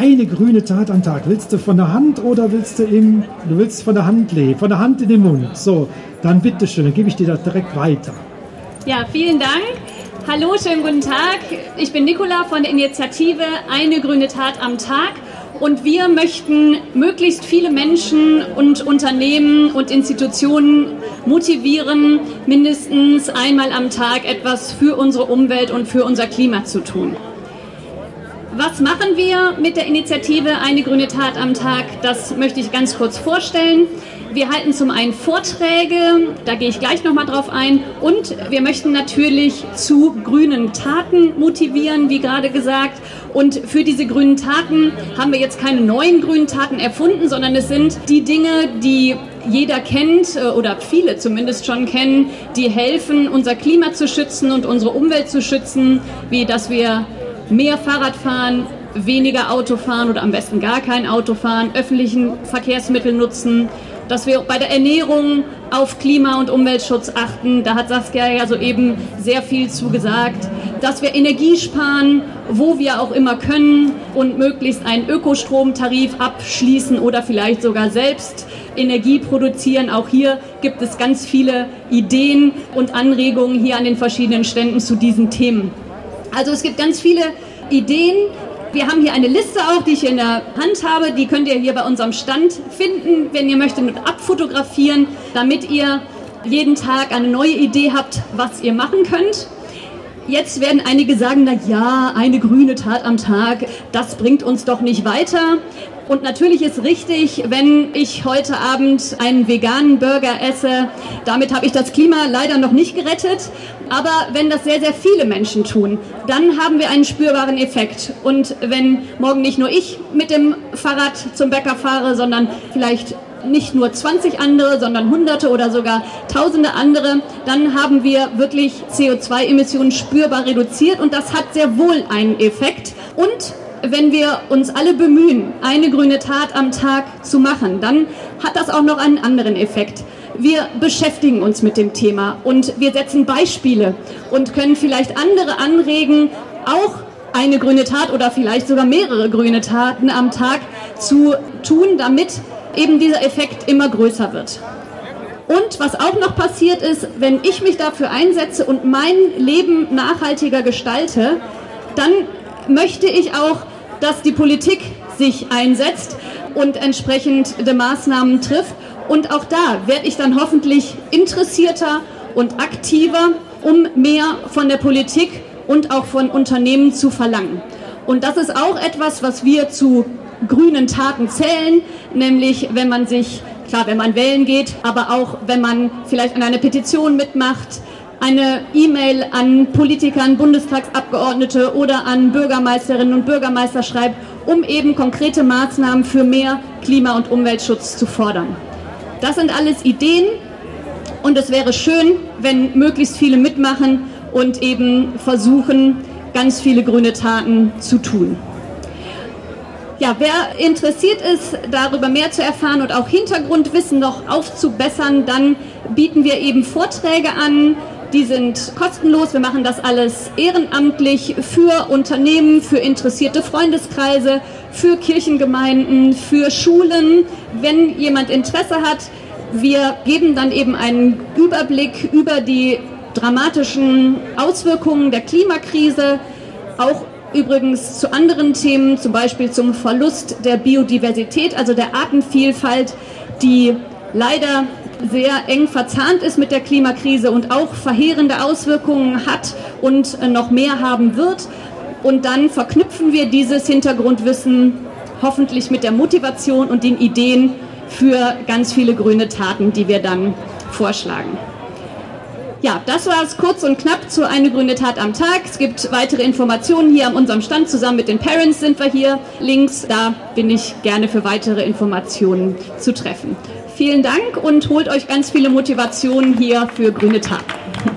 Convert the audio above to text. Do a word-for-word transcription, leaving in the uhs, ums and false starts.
Eine grüne Tat am Tag. Willst du von der Hand oder willst du im, du willst von der Hand leben, von der Hand in den Mund? So, dann bitteschön, dann gebe ich dir das direkt weiter. Ja, vielen Dank. Hallo, schönen guten Tag. Ich bin Nicola von der Initiative Eine grüne Tat am Tag. Und wir möchten möglichst viele Menschen und Unternehmen und Institutionen motivieren, mindestens einmal am Tag etwas für unsere Umwelt und für unser Klima zu tun. Was machen wir mit der Initiative Eine grüne Tat am Tag? Das möchte ich ganz kurz vorstellen. Wir halten zum einen Vorträge, da gehe ich gleich nochmal drauf ein, und wir möchten natürlich zu grünen Taten motivieren, wie gerade gesagt. Und für diese grünen Taten haben wir jetzt keine neuen grünen Taten erfunden, sondern es sind die Dinge, die jeder kennt oder viele zumindest schon kennen, die helfen, unser Klima zu schützen und unsere Umwelt zu schützen, wie dass wir mehr Fahrrad fahren, weniger Auto fahren oder am besten gar kein Auto fahren, öffentlichen Verkehrsmittel nutzen, dass wir bei der Ernährung auf Klima- und Umweltschutz achten. Da hat Saskia ja soeben sehr viel zu gesagt. Dass wir Energie sparen, wo wir auch immer können, und möglichst einen Ökostromtarif abschließen oder vielleicht sogar selbst Energie produzieren. Auch hier gibt es ganz viele Ideen und Anregungen hier an den verschiedenen Ständen zu diesen Themen. Also es gibt ganz viele Ideen. Wir haben hier eine Liste auch, die ich hier in der Hand habe. Die könnt ihr hier bei unserem Stand finden, wenn ihr möchtet, mit abfotografieren, damit ihr jeden Tag eine neue Idee habt, was ihr machen könnt. Jetzt werden einige sagen, na ja, eine grüne Tat am Tag, das bringt uns doch nicht weiter. Und natürlich ist richtig, wenn ich heute Abend einen veganen Burger esse, damit habe ich das Klima leider noch nicht gerettet. Aber wenn das sehr, sehr viele Menschen tun, dann haben wir einen spürbaren Effekt. Und wenn morgen nicht nur ich mit dem Fahrrad zum Bäcker fahre, sondern vielleicht nicht nur zwanzig andere, sondern Hunderte oder sogar Tausende andere, dann haben wir wirklich C O zwei Emissionen spürbar reduziert, und das hat sehr wohl einen Effekt. Und wenn wir uns alle bemühen, eine grüne Tat am Tag zu machen, dann hat das auch noch einen anderen Effekt. Wir beschäftigen uns mit dem Thema und wir setzen Beispiele und können vielleicht andere anregen, auch eine grüne Tat oder vielleicht sogar mehrere grüne Taten am Tag zu tun, damit eben dieser Effekt immer größer wird. Und was auch noch passiert ist, wenn ich mich dafür einsetze und mein Leben nachhaltiger gestalte, dann möchte ich auch, dass die Politik sich einsetzt und entsprechende Maßnahmen trifft. Und auch da werde ich dann hoffentlich interessierter und aktiver, um mehr von der Politik und auch von Unternehmen zu verlangen. Und das ist auch etwas, was wir zu grünen Taten zählen, nämlich wenn man sich, klar, wenn man wählen geht, aber auch wenn man vielleicht an einer Petition mitmacht, eine E-Mail an Politiker, an Bundestagsabgeordnete oder an Bürgermeisterinnen und Bürgermeister schreibt, um eben konkrete Maßnahmen für mehr Klima- und Umweltschutz zu fordern. Das sind alles Ideen, und es wäre schön, wenn möglichst viele mitmachen und eben versuchen, ganz viele grüne Taten zu tun. Ja, wer interessiert ist, darüber mehr zu erfahren und auch Hintergrundwissen noch aufzubessern, dann bieten wir eben Vorträge an. Die sind kostenlos. Wir machen das alles ehrenamtlich für Unternehmen, für interessierte Freundeskreise, für Kirchengemeinden, für Schulen. Wenn jemand Interesse hat, wir geben dann eben einen Überblick über die dramatischen Auswirkungen der Klimakrise, auch übrigens zu anderen Themen, zum Beispiel zum Verlust der Biodiversität, also der Artenvielfalt, die leider sehr eng verzahnt ist mit der Klimakrise und auch verheerende Auswirkungen hat und noch mehr haben wird. Und dann verknüpfen wir dieses Hintergrundwissen hoffentlich mit der Motivation und den Ideen für ganz viele grüne Taten, die wir dann vorschlagen. Ja, das war es kurz und knapp zu Eine grüne Tat am Tag. Es gibt weitere Informationen hier an unserem Stand. Zusammen mit den Parents sind wir hier links. Da bin ich gerne für weitere Informationen zu treffen. Vielen Dank und holt euch ganz viele Motivationen hier für grüne Taten.